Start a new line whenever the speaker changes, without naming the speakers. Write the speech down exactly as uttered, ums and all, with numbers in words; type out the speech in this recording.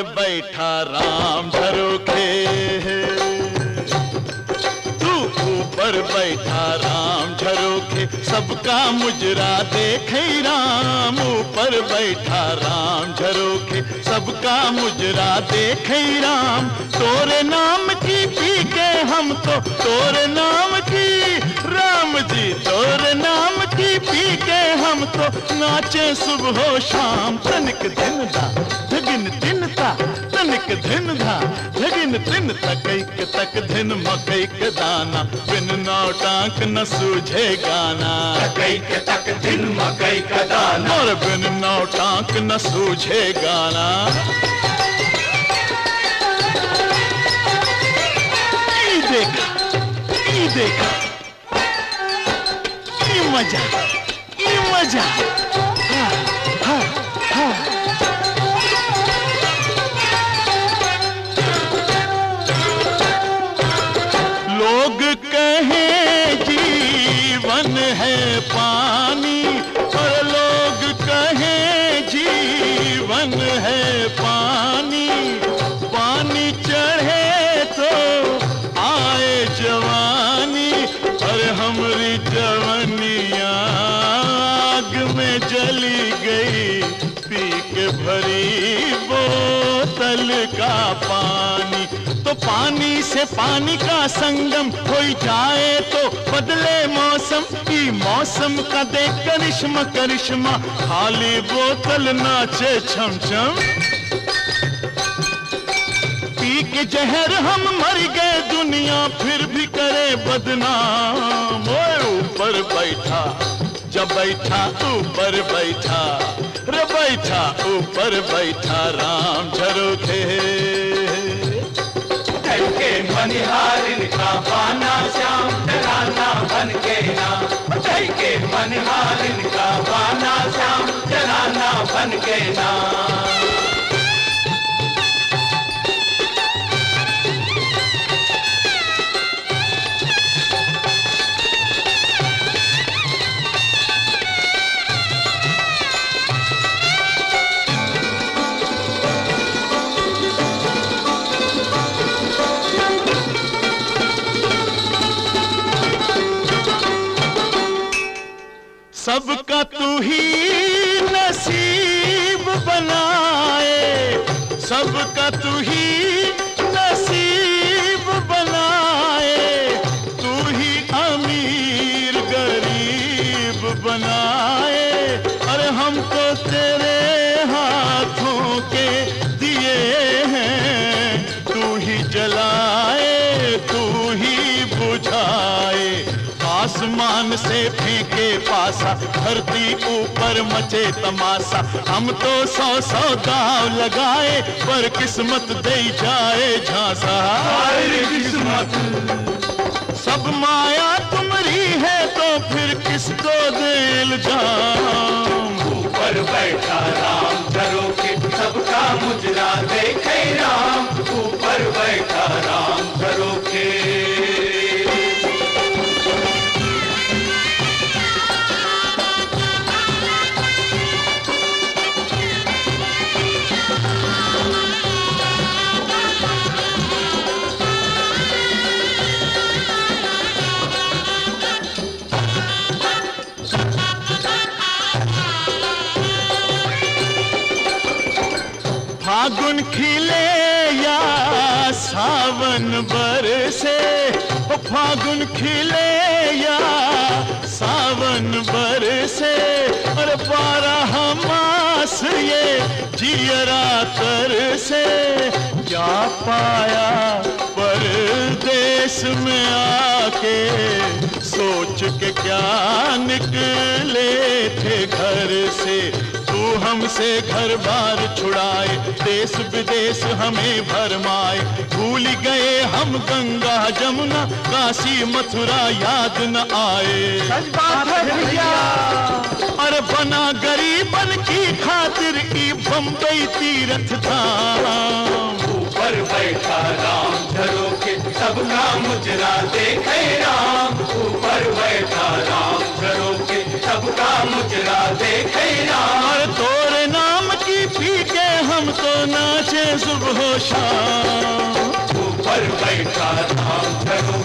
बैठा राम झरोखे, तू ऊपर बैठा राम झरोखे, सबका मुजरा देखे राम। ऊपर बैठा राम झरोखे, सबका मुजरा देखे राम। तोरे नाम की पी के हम तो, तोरे नाम की राम जी, तोरे नाम की पी के हम तो नाचे सुबह शाम। तनिक दिन धा धगिन दिन था, तनिक दिन धा धगिन दिन तकैक तक दिन मकई के दाना। बिन नौटांक न सूझे गाना,
तकैक तक दिन मकई का दाना।
और बिन नौटांक न सूझे गाना। ई देखा, ई देखा, ई मजा, ई मजा। हाँ, हाँ, हाँ। लोग कहें जीवन है पानी, और लोग कहें जीवन है पानी। पानी चढ़े तो आए जवानी, और हमरी जवानियाँ आग में जली गई। पी के भरी बोतल का पानी, तो पानी से पानी का संगम हो जाए तो बदले मौसम। की मौसम का देख करिश्मा करिश्मा, खाली बोतल नाचे छम छम। पी के जहर हम मर गए, दुनिया फिर भी करे बदनाम। ओए ऊपर बैठा जब बैठा, ऊपर बैठा रे बैठा, ऊपर बैठा राम झरोखे।
के मनिहारिन का बाना श्याम, जनाना बन के नाम। के मनिहारिन का बाना श्याम, जनाना बन के नाम।
सबका तू ही नसीब बनाए, सबका तू ही नसीब बनाए। तू ही अमीर गरीब बनाए, अरे हम तो तेरे हाथों के दिए हैं। तू ही जलाए, तू ही बुझाए। आसमान से फेंके पासा, धरती ऊपर मचे तमाशा। हम तो सौ सौ दाव लगाए, पर किस्मत दे जाए झांसा।
किस्मत
सब माया तुम्हारी है तो फिर किसको दे इल्जाम।
ऊपर बैठा राम झरोखे, सबका मुजरा देखे राम। ऊपर बैठा राम झरोखे।
फागुन खिले या सावन बरसे, ओ फागुन खिले या सावन बरसे। और बारह मास ये जियरा तरसे। क्या पाया परदेश में आके, सोच के क्या निकले थे घर से। तू हमसे घर बार छुड़ाए, देश विदेश हमें भरमाए। भूल गए हम गंगा जमुना, काशी मथुरा याद न आए।
सच बात है भैया।
और बना गरीबन की खातिर ई बम्बई तीर्थ धाम।
ऊपर बैठा राम झरोखे, सबका मुजरा देखे राम। ऊपर बैठा राम झरोखे, सबका मुजरा देखे राम।
और तोरे नाम की पी के हम तो नाचे सुबह शाम।
ऊपर बैठा राम झरोखे